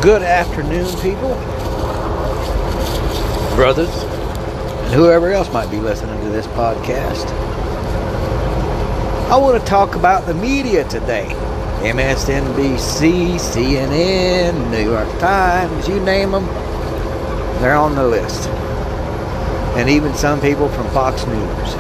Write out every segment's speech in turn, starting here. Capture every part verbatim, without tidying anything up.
Good afternoon, people, brothers, and whoever else might be listening to this podcast. I want to talk about the media today. M S N B C, C N N, New York Times, you name them, they're on the list. And even some people from Fox News,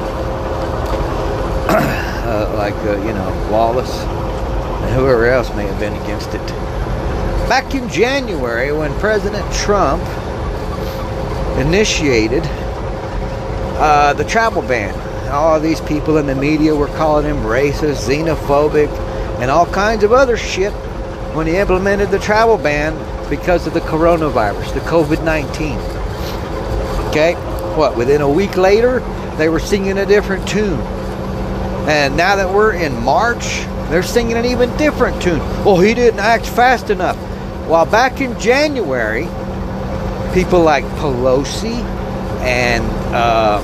uh, like, uh, you know, Wallace, and whoever else may have been against it. Back in January, when President Trump initiated uh, the travel ban, all of these people in the media were calling him racist, xenophobic, and all kinds of other shit when he implemented the travel ban because of the coronavirus, the COVID nineteen. Okay? What, within a week later, they were singing a different tune. And now that we're in March, they're singing an even different tune. Well, he didn't act fast enough. While back in January, people like Pelosi and um,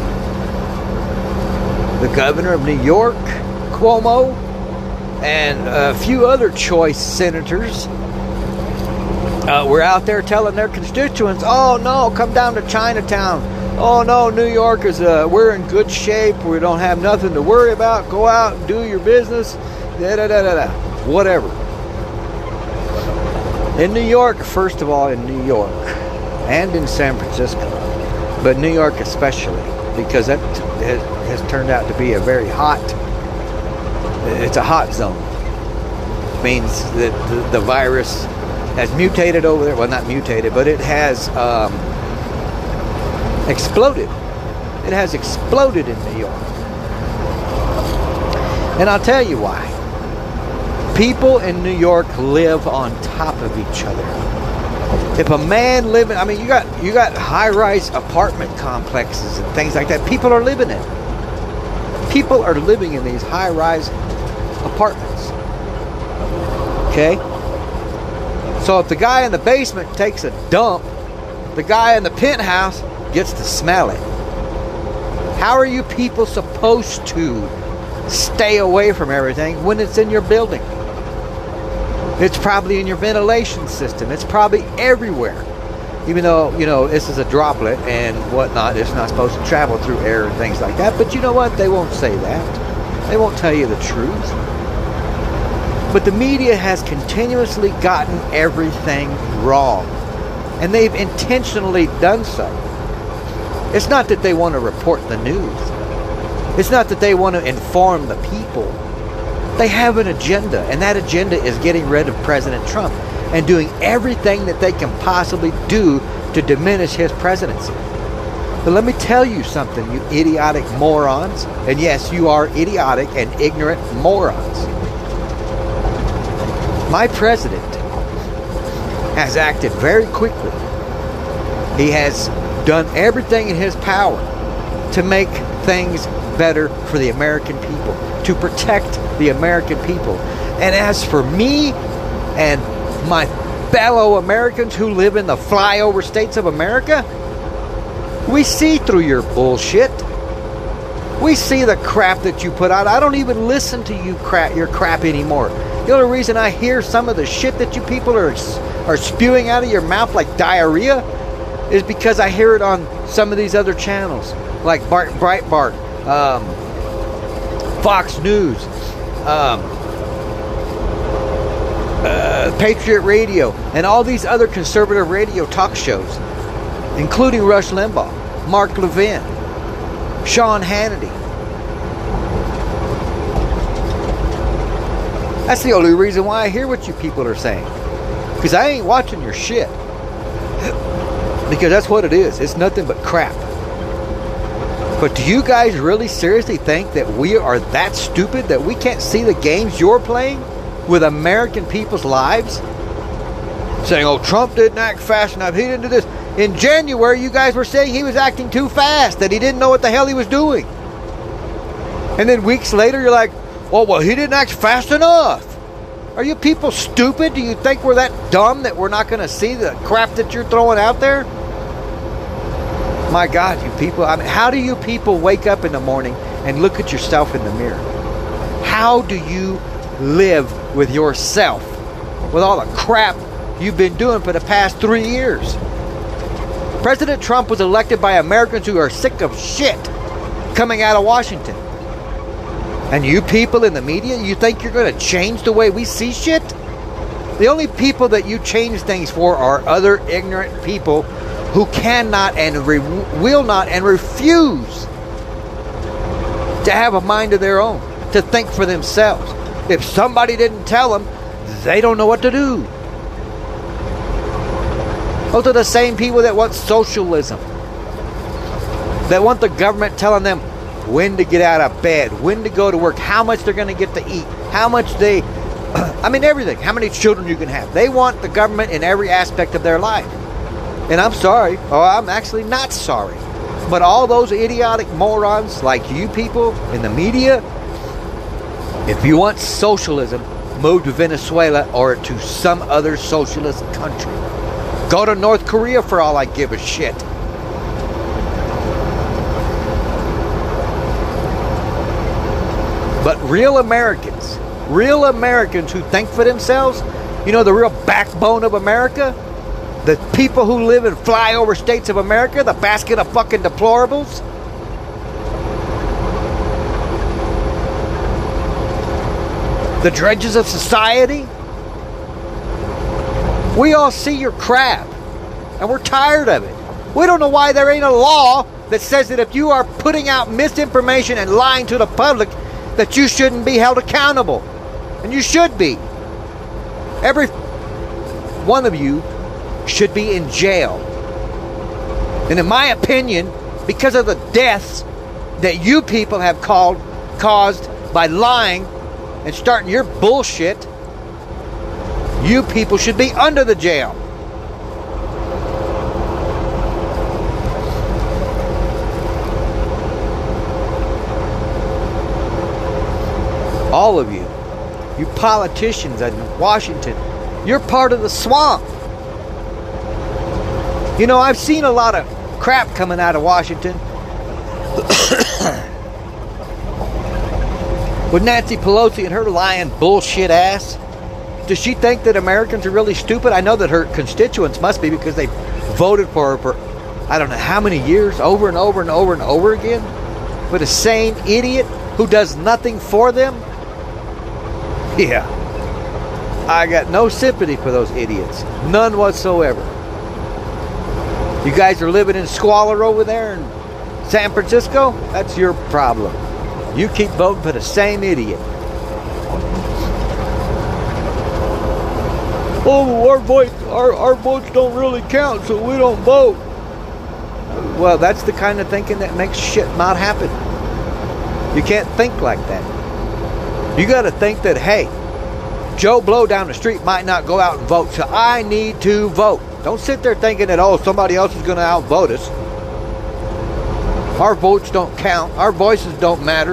the governor of New York, Cuomo, and a few other choice senators uh, were out there telling their constituents, oh no, come down to Chinatown. Oh no, New York is, uh, we're in good shape. We don't have nothing to worry about. Go out and do your business. Da, da, da, da, da. Whatever. In New York, first of all, in New York and in San Francisco, but New York especially, because that has turned out to be a very hot, it's a hot zone. It means that the, the virus has mutated over there. Well, not mutated, but it has um, exploded. It has exploded in New York. And I'll tell you why. People in New York live on top of each other. If a man living, I mean, you got you got high-rise apartment complexes and things like that. People are living in. People are living in these high-rise apartments. Okay? So if the guy in the basement takes a dump, the guy in the penthouse gets to smell it. How are you people supposed to stay away from everything when it's in your building? It's probably in your ventilation system. It's probably everywhere. Even though, you know, this is a droplet and whatnot, it's not supposed to travel through air and things like that. But you know what? They won't say that. They won't tell you the truth. But the media has continuously gotten everything wrong. And they've intentionally done so. It's not that they want to report the news. It's not that they want to inform the people. They have an agenda, and that agenda is getting rid of President Trump and doing everything that they can possibly do to diminish his presidency. But let me tell you something, you idiotic morons. And yes, you are idiotic and ignorant morons. My president has acted very quickly. He has done everything in his power to make things better for the American people, to protect the American people. And as for me and my fellow Americans who live in the flyover states of America, we see through your bullshit. We see the crap that you put out. I don't even listen to you crap, your crap anymore. The only reason I hear some of the shit that you people are are spewing out of your mouth like diarrhea is because I hear it on some of these other channels, like Bart Breitbart, um, Fox News, um, uh, Patriot Radio, and all these other conservative radio talk shows, including Rush Limbaugh, Mark Levin, Sean Hannity. That's the only reason why I hear what you people are saying. Because I ain't watching your shit. Because that's what it is. It's nothing but crap. But do you guys really seriously think that we are that stupid that we can't see the games you're playing with American people's lives? Saying, oh, Trump didn't act fast enough. He didn't do this. In January, you guys were saying he was acting too fast, that he didn't know what the hell he was doing. And then weeks later, you're like, oh, well, he didn't act fast enough. Are you people stupid? Do you think we're that dumb that we're not going to see the crap that you're throwing out there? My God, you people. I mean, how do you people wake up in the morning and look at yourself in the mirror? How do you live with yourself? With all the crap you've been doing for the past three years. President Trump was elected by Americans who are sick of shit coming out of Washington. And you people in the media, you think you're going to change the way we see shit? The only people that you change things for are other ignorant people who cannot and re- will not and refuse to have a mind of their own, to think for themselves. If somebody didn't tell them, they don't know what to do. Those are the same people that want socialism, that want the government telling them when to get out of bed, when to go to work, how much they're going to get to eat, how much they, I mean everything, how many children you can have. They want the government in every aspect of their life. And I'm sorry, or I'm actually not sorry, but all those idiotic morons like you people in the media, if you want socialism, move to Venezuela or to some other socialist country. Go to North Korea for all I give a shit. But real Americans, real Americans who think for themselves, you know, the real backbone of America, the people who live in flyover states of America, the basket of fucking deplorables. The dredges of society. We all see your crap, and we're tired of it. We don't know why there ain't a law that says that if you are putting out misinformation and lying to the public, that you shouldn't be held accountable. And you should be. Every one of you should be in jail. And in my opinion, because of the deaths that you people have called, caused by lying and starting your bullshit, you people should be under the jail. All of you, you politicians in Washington, you're part of the swamp. You know, I've seen a lot of crap coming out of Washington. With Nancy Pelosi and her lying bullshit ass. Does she think that Americans are really stupid? I know that her constituents must be, because they voted for her for I don't know how many years, over and over and over and over again. But a sane idiot who does nothing for them? Yeah. I got no sympathy for those idiots. None whatsoever. You guys are living in squalor over there in San Francisco? That's your problem. You keep voting for the same idiot. Oh, our vote, our, our votes don't really count, so we don't vote. Well, that's the kind of thinking that makes shit not happen. You can't think like that. You got to think that, hey, Joe Blow down the street might not go out and vote, so I need to vote. Don't sit there thinking that, oh, somebody else is going to outvote us. Our votes don't count. Our voices don't matter.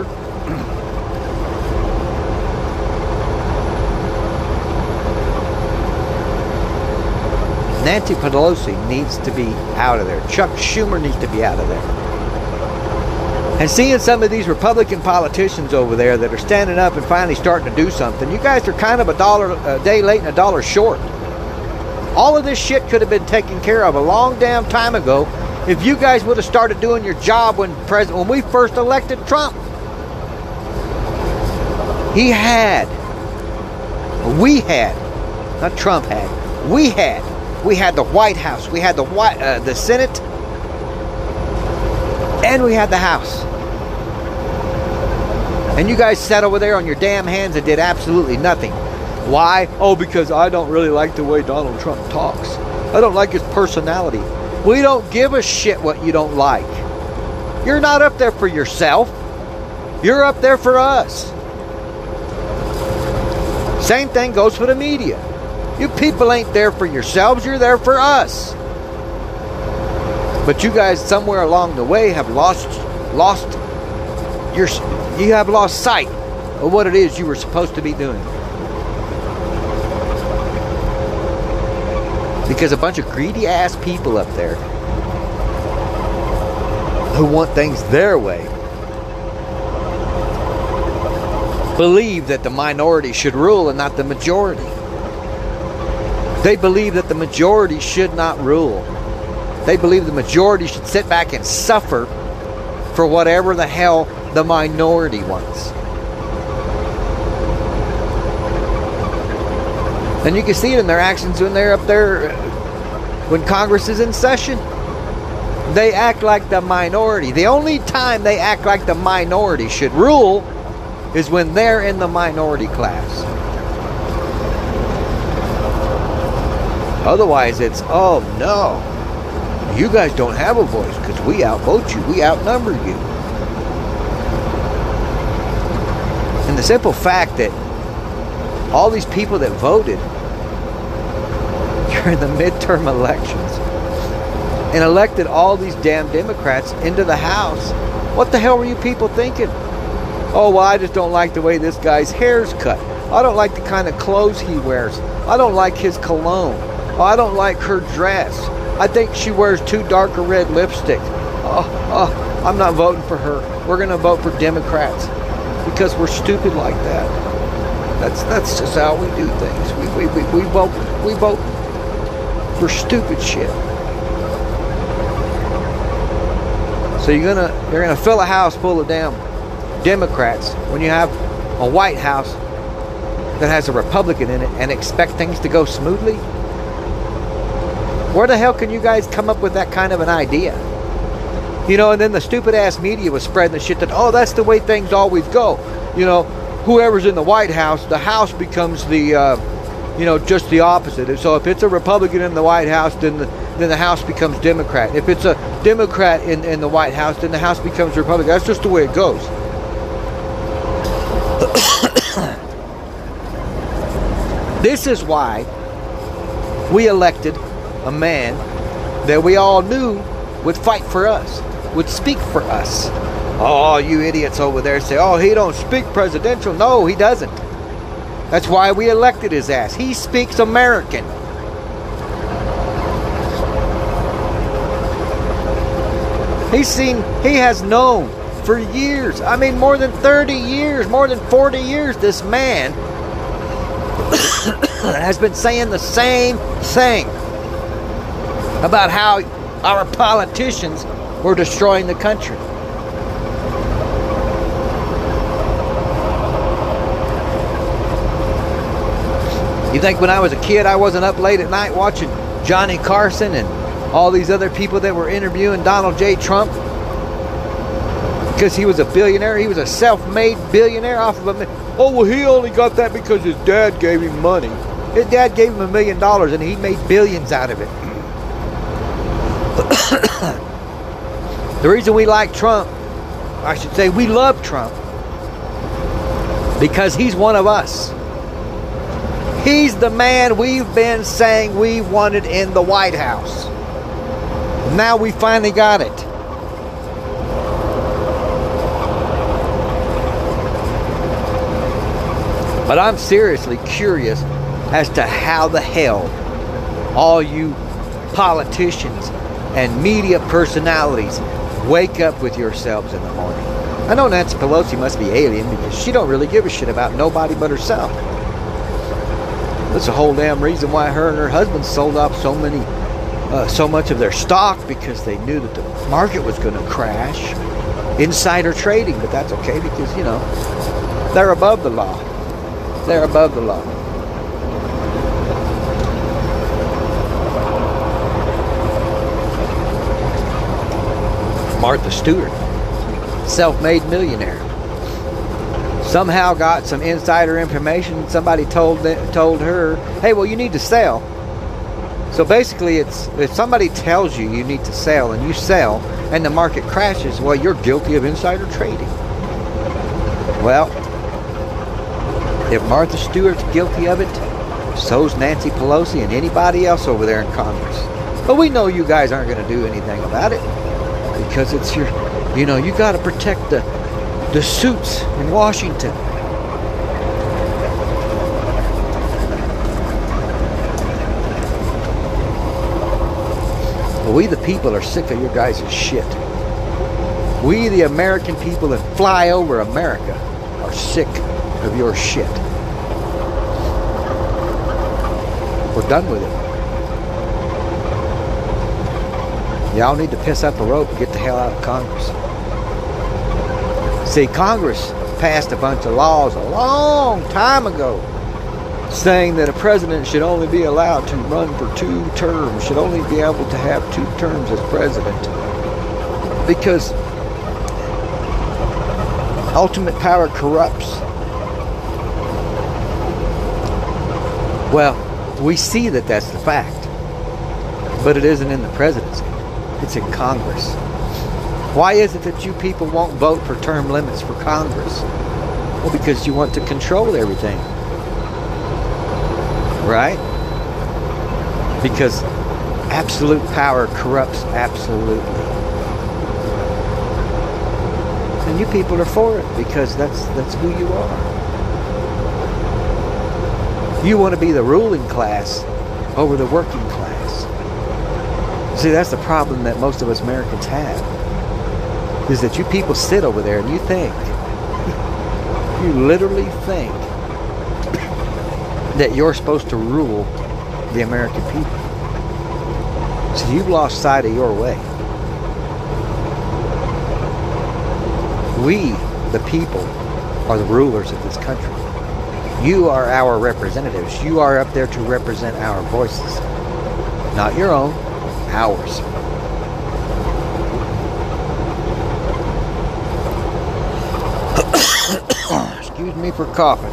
Nancy Pelosi needs to be out of there. Chuck Schumer needs to be out of there. And seeing some of these Republican politicians over there that are standing up and finally starting to do something, you guys are kind of a dollar a day late and a dollar short. All of this shit could have been taken care of a long damn time ago if you guys would have started doing your job when president when we first elected Trump. He had, we had, not Trump had, we had, we had the White House, we had the White, uh, the Senate, and we had the House. And you guys sat over there on your damn hands and did absolutely nothing. Why? Oh, because I don't really like the way Donald Trump talks. I don't like his personality. We don't give a shit what you don't like. You're not up there for yourself. You're up there for us. Same thing goes for the media. You people ain't there for yourselves. You're there for us. But you guys somewhere along the way have lost lost your you have lost sight of what it is you were supposed to be doing. Because a bunch of greedy ass people up there who want things their way believe that the minority should rule and not the majority. They believe that the majority should not rule. They believe the majority should sit back and suffer for whatever the hell the minority wants. And you can see it in their actions when they're up there, when Congress is in session. They act like the minority. The only time they act like the minority should rule is when they're in the minority class. Otherwise, it's, oh no, you guys don't have a voice because we outvote you, we outnumber you. And the simple fact that all these people that voted during the midterm elections and elected all these damn Democrats into the House, what the hell were you people thinking? Oh, well, I just don't like the way this guy's hair's cut. I don't like the kind of clothes he wears. I don't like his cologne. Oh, I don't like her dress. I think she wears too dark a red lipstick. Oh, oh, I'm not voting for her. We're going to vote for Democrats because we're stupid like that. That's that's just how we do things. We we we, we vote we vote for stupid shit. So you're gonna you're gonna fill a house full of damn Democrats when you have a White House that has a Republican in it and expect things to go smoothly? Where the hell can you guys come up with that kind of an idea? You know, and then the stupid ass media was spreading the shit that, oh, that's the way things always go. You know, whoever's in the White House, the House becomes the, uh, you know, just the opposite. So if it's a Republican in the White House, then the, then the House becomes Democrat. If it's a Democrat in, in the White House, then the House becomes Republican. That's just the way it goes. This is why we elected a man that we all knew would fight for us, would speak for us. Oh, you idiots over there say, oh, he don't speak presidential. No, he doesn't. That's why we elected his ass. He speaks American. He's seen, he has known for years, I mean more than thirty years, more than forty years, this man has been saying the same thing about how our politicians were destroying the country. You think when I was a kid I wasn't up late at night watching Johnny Carson and all these other people that were interviewing Donald J. Trump because he was a billionaire? He was a self-made billionaire off of a... Oh, well, he only got that because his dad gave him money. His dad gave him a million dollars and he made billions out of it. The reason we like Trump, I should say we love Trump, because he's one of us. He's the man we've been saying we wanted in the White House. Now we finally got it. But I'm seriously curious as to how the hell all you politicians and media personalities wake up with yourselves in the morning. I know Nancy Pelosi must be alien because she don't really give a shit about nobody but herself. That's the whole damn reason why her and her husband sold off so many, uh, so much of their stock, because they knew that the market was going to crash. Insider trading, but that's okay because, you know, they're above the law. They're above the law. Martha Stewart, self-made millionaire, somehow got some insider information. Somebody told them, told her, hey, well, you need to sell. So basically, it's if somebody tells you you need to sell and you sell and the market crashes, well, you're guilty of insider trading. Well, if Martha Stewart's guilty of it, so's Nancy Pelosi and anybody else over there in Congress. But we know you guys aren't going to do anything about it because it's your, you know, you got to protect the, the suits in Washington. Well, we the people are sick of your guys' shit. We the American people that fly over America are sick of your shit. We're done with it. Y'all need to piss up a rope and get the hell out of Congress. See, Congress passed a bunch of laws a long time ago saying that a president should only be allowed to run for two terms, should only be able to have two terms as president. Because ultimate power corrupts. Well, we see that that's the fact. But it isn't in the presidency. It's in Congress. Why is it that you people won't vote for term limits for Congress? Well, because you want to control everything. Right? Because absolute power corrupts absolutely. And you people are for it because that's that's who you are. You want to be the ruling class over the working class. See, that's the problem that most of us Americans have. Is that you people sit over there and you think, you literally think that you're supposed to rule the American people. So you've lost sight of your way. We, the people, are the rulers of this country. You are our representatives. You are up there to represent our voices. Not your own, ours. Excuse me for coughing.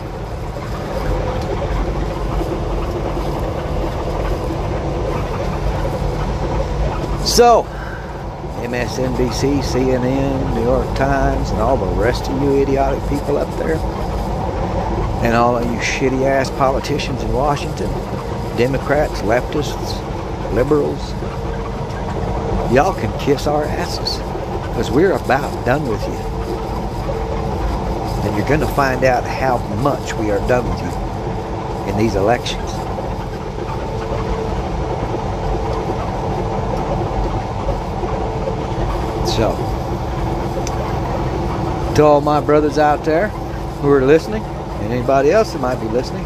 So, M S N B C, C N N, New York Times, and all the rest of you idiotic people up there, and all of you shitty ass politicians in Washington, Democrats, leftists, liberals, y'all can kiss our asses, because we're about done with you. And you're going to find out how much we are done with you in these elections. So, to all my brothers out there who are listening, and anybody else that might be listening,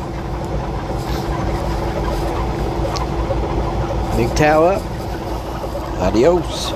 big towel up. Adios.